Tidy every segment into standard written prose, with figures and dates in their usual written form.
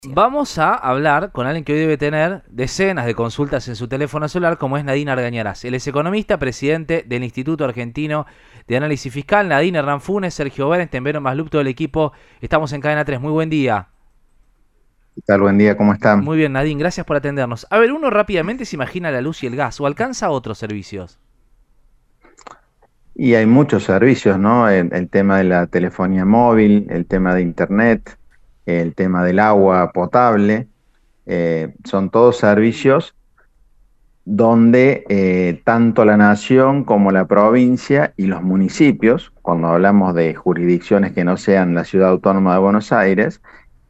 Vamos a hablar con alguien que hoy debe tener decenas de consultas en su teléfono celular, como es Nadine Argañarás. Él es economista, presidente del Instituto Argentino de Análisis Fiscal. Nadine, Hernán Funes, Sergio Berenstein, Vero Maslup, todo el equipo. Estamos en Cadena 3. Muy buen día. ¿Qué tal? Buen día, ¿cómo están? Muy bien, Nadine, gracias por atendernos. A ver, uno rápidamente se imagina la luz y el gas, o alcanza otros servicios. Y hay muchos servicios, ¿no? El tema de la telefonía móvil, el tema de internet, el tema del agua potable, son todos servicios donde tanto la nación como la provincia y los municipios, cuando hablamos de jurisdicciones que no sean la Ciudad Autónoma de Buenos Aires,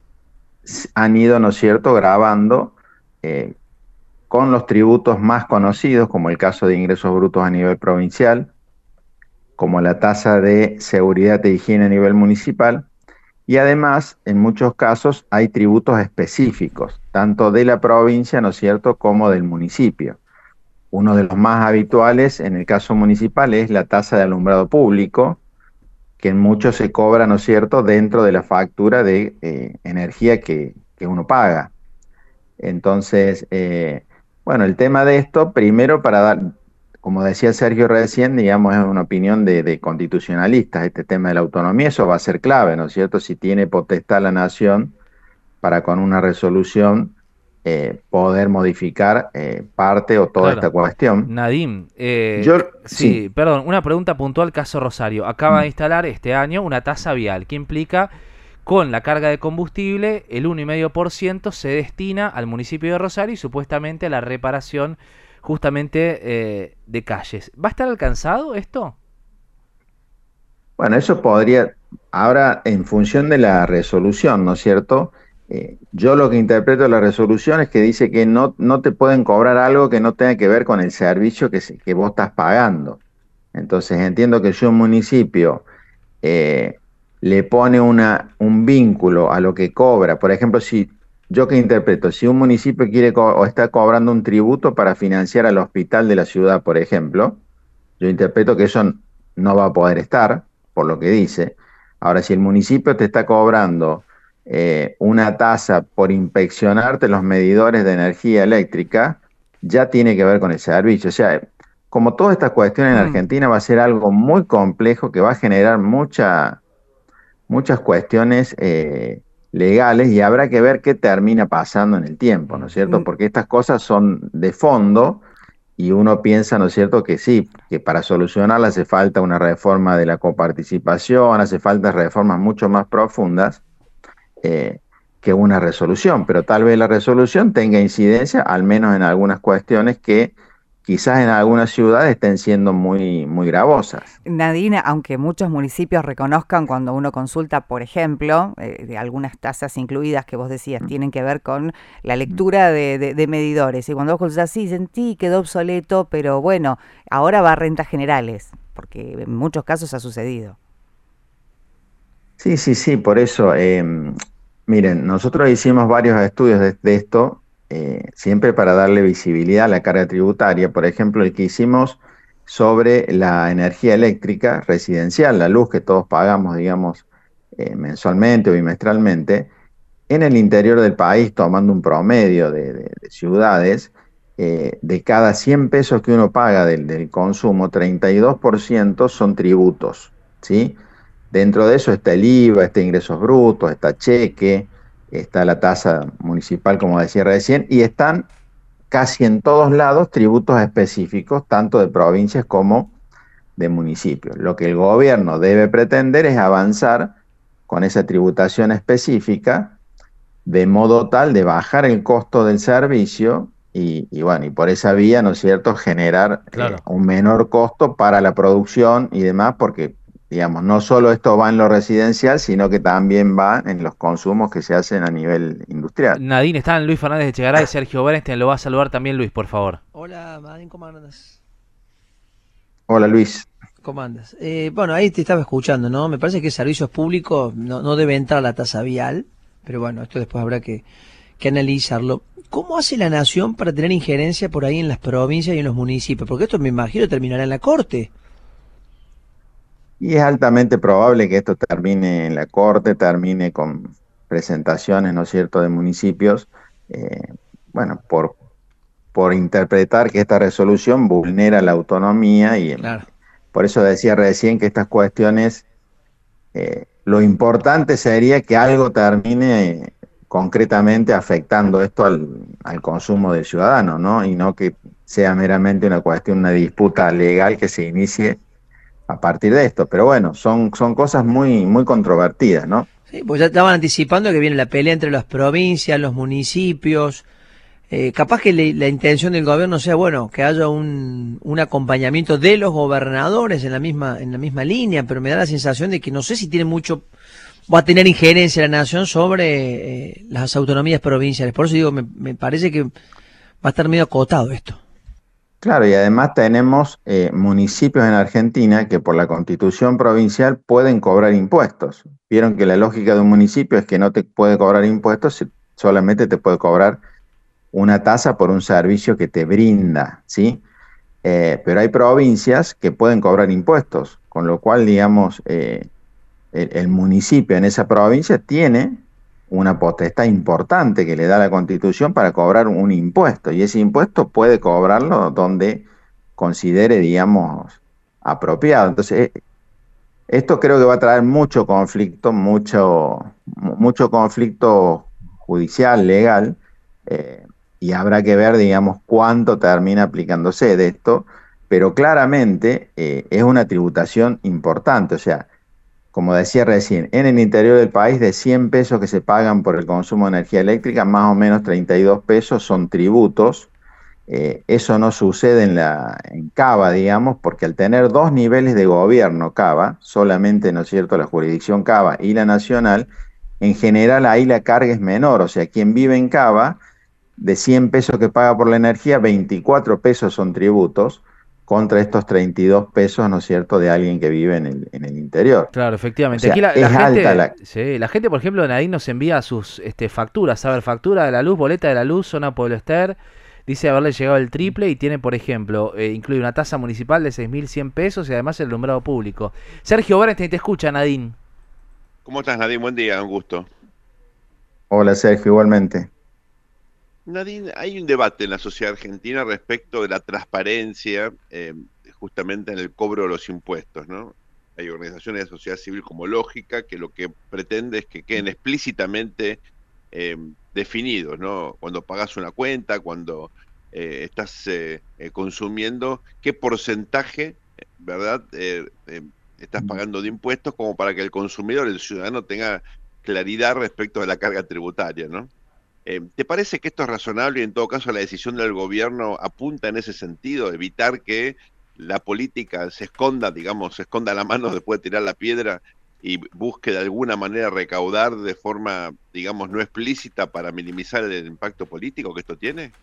han ido, ¿no es cierto?, grabando eh, con los tributos más conocidos, como el caso de ingresos brutos a nivel provincial, como la tasa de seguridad e higiene a nivel municipal, y además, en muchos casos, hay tributos específicos, tanto de la provincia, ¿no es cierto?, como del municipio. Uno de los más habituales en el caso municipal es la tasa de alumbrado público, que en muchos se cobra, ¿no es cierto?, dentro de la factura de energía que uno paga. Entonces, bueno, el tema de esto, primero para dar, como decía Sergio recién, digamos, es una opinión de constitucionalistas, este tema de la autonomía, eso va a ser clave, ¿no es cierto? Si tiene potestad la nación para con una resolución poder modificar parte o toda esta Claro. cuestión. Nadim, Sí, sí, perdón, una pregunta puntual, caso Rosario. Acaba de instalar este año una tasa vial que implica con la carga de combustible el 1,5% se destina al municipio de Rosario y supuestamente a la reparación justamente de calles. ¿Va a estar alcanzado esto? bueno, eso podría, ahora en función de la resolución, ¿no es cierto? Yo lo que interpreto de la resolución es que dice que no te pueden cobrar algo que no tenga que ver con el servicio que vos estás pagando. Entonces entiendo que si un municipio eh, le pone un vínculo a lo que cobra, por ejemplo, si yo que interpreto, si un municipio quiere o está cobrando un tributo para financiar al hospital de la ciudad, por ejemplo, yo interpreto que eso no va a poder estar, por lo que dice. Ahora, si el municipio te está cobrando una tasa por inspeccionarte los medidores de energía eléctrica, ya tiene que ver con el servicio. O sea, como toda esta cuestión en Argentina va a ser algo muy complejo que va a generar muchas cuestiones legales y habrá que ver qué termina pasando en el tiempo, ¿no es cierto? Mm, Porque estas cosas son de fondo y uno piensa, ¿no es cierto?, que sí, que para solucionarla hace falta una reforma de la coparticipación, hace falta reformas mucho más profundas eh, que una resolución, pero tal vez la resolución tenga incidencia, al menos en algunas cuestiones que quizás en algunas ciudades estén siendo muy gravosas. Nadine, aunque muchos municipios reconozcan cuando uno consulta, por ejemplo, de algunas tasas incluidas que vos decías, tienen que ver con la lectura de medidores, y cuando vos consultás, sí, sentí, quedó obsoleto, pero bueno, ahora va a rentas generales, porque en muchos casos ha sucedido. Sí, sí, sí, por eso, miren, nosotros hicimos varios estudios de esto, siempre para darle visibilidad a la carga tributaria. Por ejemplo, el que hicimos sobre la energía eléctrica residencial, la luz que todos pagamos, digamos, mensualmente o bimestralmente, en el interior del país, tomando un promedio de ciudades, de cada 100 pesos que uno paga del consumo, 32% son tributos, ¿sí? Dentro de eso está el IVA, está ingresos brutos, está cheque, está la tasa municipal, como decía recién, y están casi en todos lados tributos específicos, tanto de provincias como de municipios. Lo que el gobierno debe pretender es avanzar con esa tributación específica de modo tal de bajar el costo del servicio y bueno, y por esa vía, ¿no es cierto?, generar Claro. un menor costo para la producción y demás, porque, digamos, no solo esto va en lo residencial, sino que también va en los consumos que se hacen a nivel industrial. Nadine, están Luis Fernández de Chegaray y Sergio Berenstein. Lo va a saludar también Luis, por favor. Hola, Madín, ¿cómo andas? Hola Luis. ¿Cómo andas? Bueno, ahí te estaba escuchando, ¿no? Me parece que servicios públicos no debe entrar a la tasa vial, pero bueno, esto después habrá que analizarlo. ¿Cómo hace la nación para tener injerencia por ahí en las provincias y en los municipios? Porque esto me imagino terminará en la corte. Y es altamente probable que esto termine en la corte, termine presentaciones, ¿no es cierto?, de municipios, bueno, por interpretar que esta resolución vulnera la autonomía y Claro. por eso decía recién que estas cuestiones, lo importante sería que algo termine concretamente afectando esto al consumo del ciudadano, ¿no? Y no que sea meramente una cuestión, una disputa legal que se inicie a partir de esto. Pero bueno, son cosas muy, muy controvertidas, ¿no? Sí, pues ya estaban anticipando que viene la pelea entre las provincias, los municipios. Capaz que la intención del gobierno sea, bueno, que haya un acompañamiento de los gobernadores en la misma línea, pero me da la sensación de que no sé si tiene mucho, va a tener injerencia la nación sobre las autonomías provinciales. Por eso digo, me parece que va a estar medio acotado esto. Claro, y además tenemos municipios en Argentina que por la constitución provincial pueden cobrar impuestos. Vieron que la lógica de un municipio es que no te puede cobrar impuestos, solamente te puede cobrar una tasa por un servicio que te brinda, ¿sí? Pero hay provincias que pueden cobrar impuestos, con lo cual, digamos, el municipio en esa provincia tiene una potestad importante que le da la Constitución para cobrar un impuesto, y ese impuesto puede cobrarlo donde considere, digamos, apropiado. Entonces, esto creo que va a traer mucho conflicto judicial, legal, y habrá que ver, digamos, cuánto termina aplicándose de esto, pero claramente es una tributación importante, o sea, como decía recién, en el interior del país de 100 pesos que se pagan por el consumo de energía eléctrica, más o menos 32 pesos son tributos. Eso no sucede en Cava, digamos, porque al tener dos niveles de gobierno Cava, solamente, ¿no es cierto?, la jurisdicción Cava y la nacional, en general ahí la carga es menor, o sea, quien vive en Cava, de 100 pesos que paga por la energía, 24 pesos son tributos, contra estos 32 pesos, ¿no es cierto?, de alguien que vive en el interior. Claro, O efectivamente. sea, Aquí la es alta gente, sí, la gente, por ejemplo, Nadine nos envía sus facturas. A ver, factura de la luz, boleta de la luz, zona Pueblo Ester. Dice haberle llegado el triple y tiene, por ejemplo, incluye una tasa municipal de 6.100 pesos y además el alumbrado público. Sergio Bernstein te escucha, Nadine. ¿Cómo estás, Nadine? Buen día, un gusto. Hola Sergio, igualmente. Nadine, hay un debate en la sociedad argentina respecto de la transparencia, justamente en el cobro de los impuestos, ¿no? Hay organizaciones de sociedad civil como Lógica que lo que pretende es que queden explícitamente definidos, ¿no? Cuando pagas una cuenta, cuando estás consumiendo, qué porcentaje, ¿verdad?, estás pagando de impuestos, como para que el consumidor, el ciudadano, tenga claridad respecto de la carga tributaria, ¿no? ¿Te parece que esto es razonable y en todo caso la decisión del gobierno apunta en ese sentido, evitar que la política se esconda, digamos, se esconda la mano después de tirar la piedra y busque de alguna manera recaudar de forma, digamos, no explícita para minimizar el impacto político que esto tiene?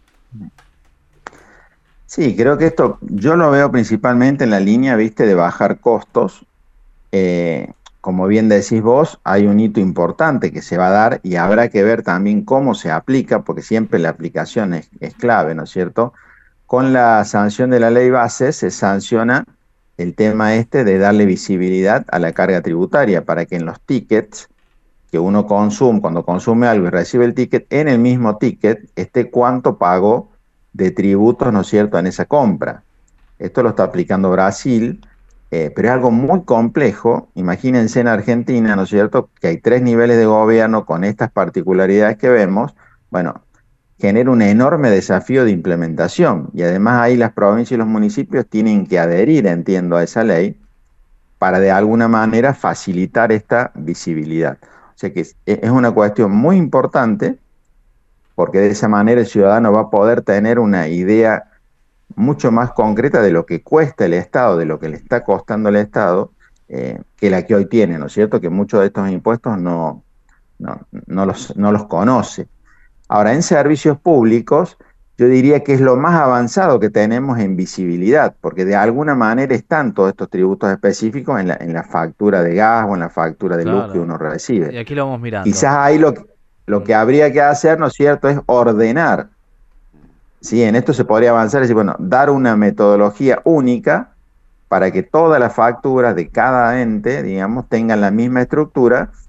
Sí, creo que esto yo lo veo principalmente en la línea, viste, de bajar costos. Como bien decís vos, hay un hito importante que se va a dar y habrá que ver también cómo se aplica, porque siempre la aplicación es clave, ¿no es cierto? Con la sanción de la ley base se sanciona el tema este de darle visibilidad a la carga tributaria para que en los tickets que uno consume, cuando consume algo y recibe el ticket, en el mismo ticket esté cuánto pagó de tributos, ¿no es cierto?, en esa compra. Esto lo está aplicando Brasil, pero es algo muy complejo. Imagínense en Argentina, ¿no es cierto?, que hay 3 niveles de gobierno con estas particularidades que vemos. Bueno, genera un enorme desafío de implementación y además ahí las provincias y los municipios tienen que adherir, entiendo, a esa ley para de alguna manera facilitar esta visibilidad. O sea que es una cuestión muy importante porque de esa manera el ciudadano va a poder tener una idea mucho más concreta de lo que cuesta el Estado, de lo que le está costando el Estado, que la que hoy tiene, ¿no es cierto? Que muchos de estos impuestos no los conoce. Ahora, en servicios públicos, yo diría que es lo más avanzado que tenemos en visibilidad, porque de alguna manera están todos estos tributos específicos en la factura de gas o en la factura de luz que Claro. uno Y recibe. aquí lo vamos mirando. Quizás ahí lo que habría que hacer, ¿no es cierto?, es ordenar. Sí, en esto se podría avanzar, es decir, bueno, dar una metodología única para que todas las facturas de cada ente, digamos, tengan la misma estructura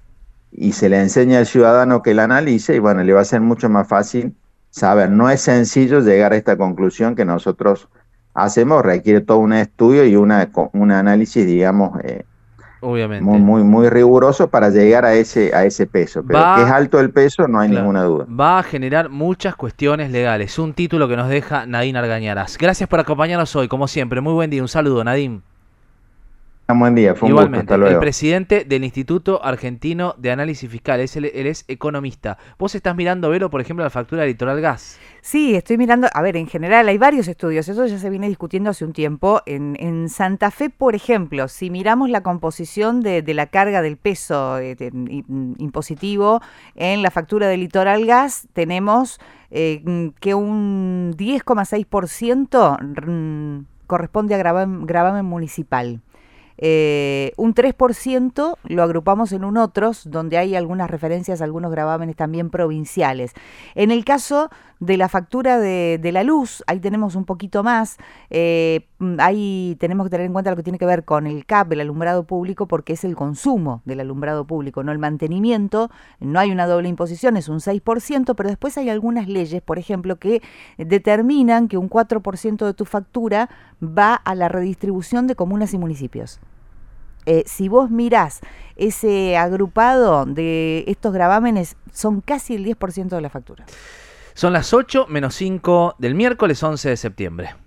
y se le enseña al ciudadano que la analice, y bueno, le va a ser mucho más fácil saber. No es sencillo llegar a esta conclusión que nosotros hacemos, requiere todo un estudio y un análisis, digamos, muy, Obviamente. muy, muy riguroso para llegar a ese peso. Pero que es Va, alto el peso, no hay claro, ninguna duda. va a generar muchas cuestiones legales. Un título que nos deja Nadine Argañarás. Gracias por acompañarnos hoy, como siempre. Muy buen día. Un saludo, Nadine. Un buen día, fue un gusto, Igualmente, hasta el luego. presidente del Instituto Argentino de Análisis Fiscal, él es economista. Vos estás mirando, Vero, por ejemplo, la factura de Litoral Gas. Sí, estoy mirando, a ver, en general hay varios estudios, eso ya se viene discutiendo hace un tiempo. En Santa Fe, por ejemplo, si miramos la composición de la carga del peso impositivo en la factura de Litoral Gas, tenemos que un 10,6% corresponde a gravamen municipal. Un 3% lo agrupamos en un otros, donde hay algunas referencias a algunos gravámenes también provinciales. En el caso de la factura de la luz, ahí tenemos un poquito más. Ahí tenemos que tener en cuenta lo que tiene que ver con el CAP, el alumbrado público, porque es el consumo del alumbrado público, no el mantenimiento. No hay una doble imposición, es un 6%, pero después hay algunas leyes, por ejemplo, que determinan que un 4% de tu factura va a la redistribución de comunas y municipios. Si vos mirás ese agrupado de estos gravámenes, son casi el 10% de la factura. Son las 8 menos 5 del miércoles 11 de septiembre.